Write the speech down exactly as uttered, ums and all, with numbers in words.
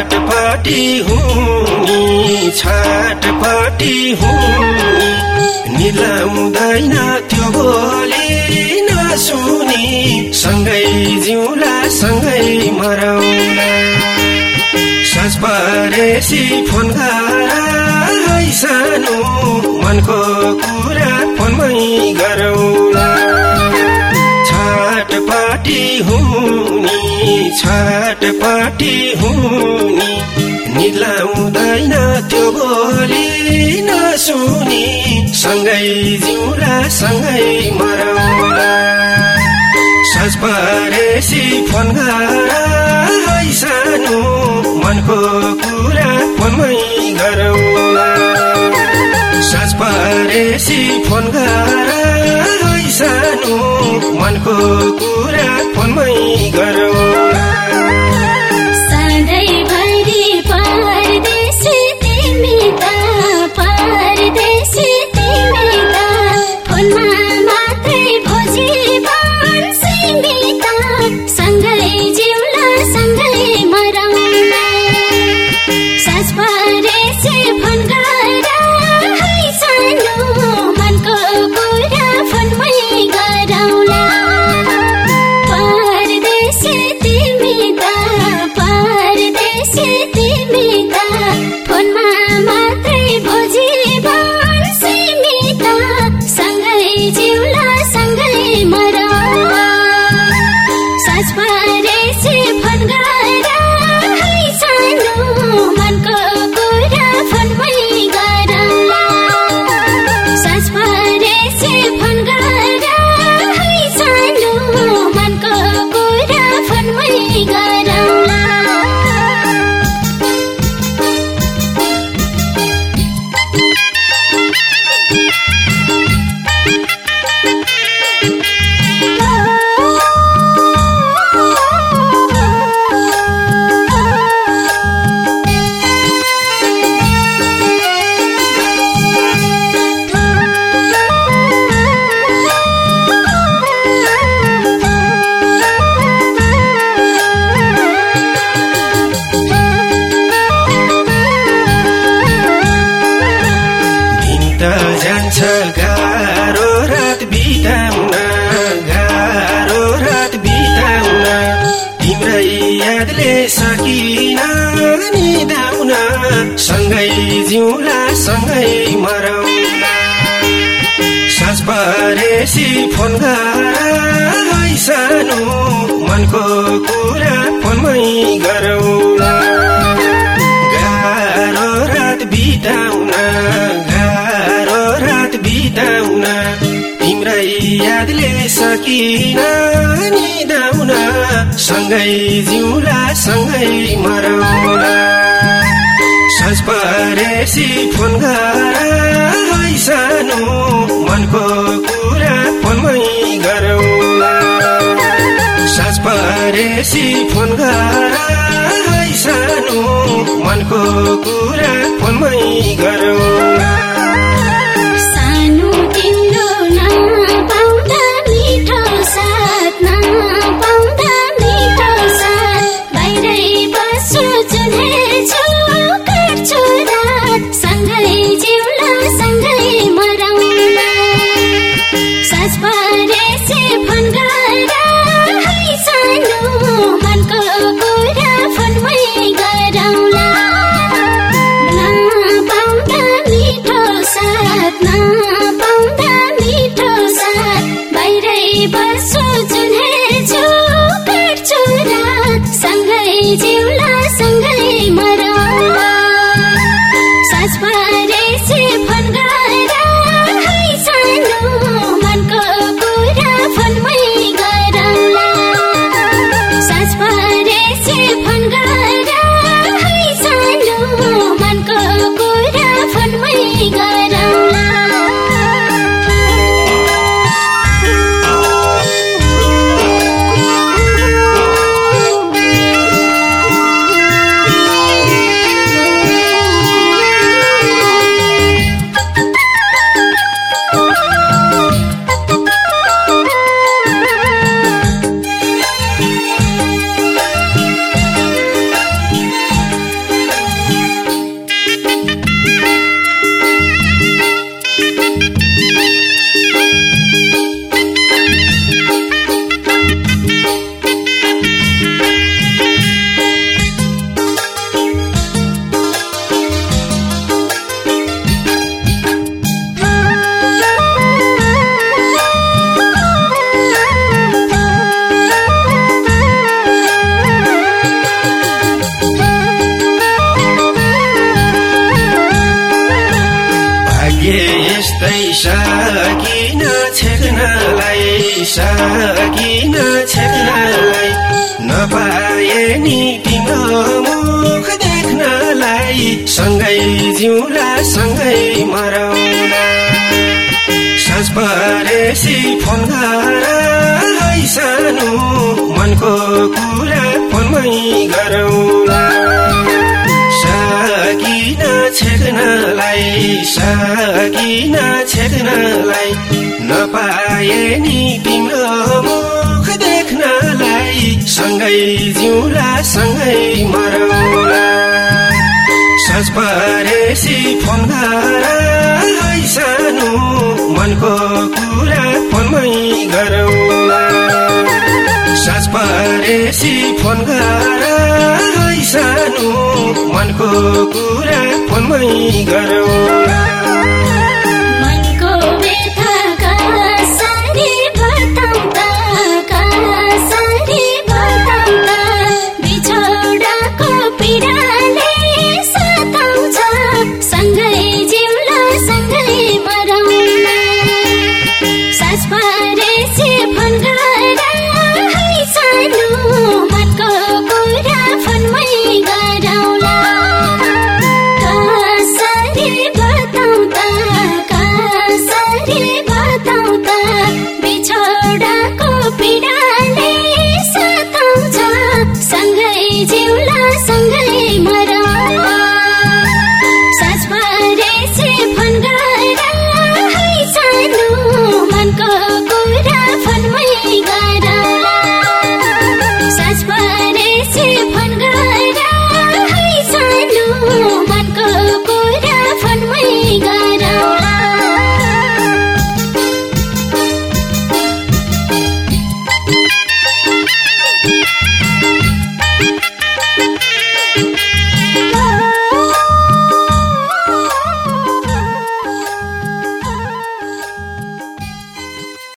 छाटपटी हुँ छाटपटी हुँ निलाउँदैन त्यो बोली नसुनी सँगै जिउला सँगै मरौला साँझ परेसी फोन गर सानो मनको कुरा फोनमै गरौला छाटपटी हुनी छाटपटी हुनी निलाउँदैन त्यो बोली नसुनी सँगै जिउला सँगै मरौला साँझ परेसी फोन गर सानो मनको कुरा फोनमै गरौला साँझ परेसी फोन गर सानो मनको कुरा फोनमै गरौला सधैँभरि परदेशी तिमी त परदेशी तिमी त फोनमा मात्रै भोजी भन्सिमी त सँगै जिउला सँगै मरौला साँझ परेसी फोन गर सानो मनको कुरा फोनमै गरौला परदेशी तिमी त परदेशी तिमी त फोनमा मात्रै भोजी भन्सिमी त सँगै जिउला सँगै मरौला साँझ परेसी फोन गर सानो मनको कुरा फोनमै गरौला साँझ परेसी फोन गर सानो मनको कुरा फोनमै गरौला जान्छ गाह्रो रात बिताउन गाह्रो रात बिताउन तिम्रै यादले सकिन निदाउन सँगै जिउला सँगै मरौला साँझ परेसी फोन गर सानो मनको कुरा फोनमै गरौला गाह्रो रात बिताउन गाह्रो रात बिताउन तिम्रै यादले सकिन निदाउन सँगै जिउला सँगै मरौला साँझ परेसी फोन गर सानो मनको कुरा फोनमै गरौला साँझ परेसी फोन गर सानो मनको कुरा फोनमै गरौला सानो तिम्रो नपाउँदा मिठो साथ नपाउँदा मिठो साथ बाहिरै बस्छु चुनेछु काट्छु रात सँगै जिउला सँगै मरौला साँझ परेसी फोन गर सानो मनको कुरा फोनमै गरौला नपाउँदा मिठो साथ नपाउँदा मिठो साथ बाहिरै बस्छु चुनेछु काट्छु रात सँगै जिउला सँगै मरौला साँझ परेसी फोन गर सानो मनको कुरा फोनमै गरौला साँझ परेसी फोन गर सानो मनको कुरा फोनमै गरौला सकिन छेक्नलाई सकिन छेक्नलाई नपाए नि तिम्रो मुख देख्नलाई सँगै जिउला सँगै मरौला साँझ परेसी फोन गर है सानो मनको कुरा फोनमै गरौला सकिन छेक्नलाई सकिन छेक्नलाई नपाए नि तिम्रो मुख देख्नलाई सँगै जिउला सँगै मरौला साँझ परेसी फोन गर है सानो मनको कुरा फोनमै गरौला साँझ परेसी फोन गर है सानो मनको कुरा फोनमै गरौला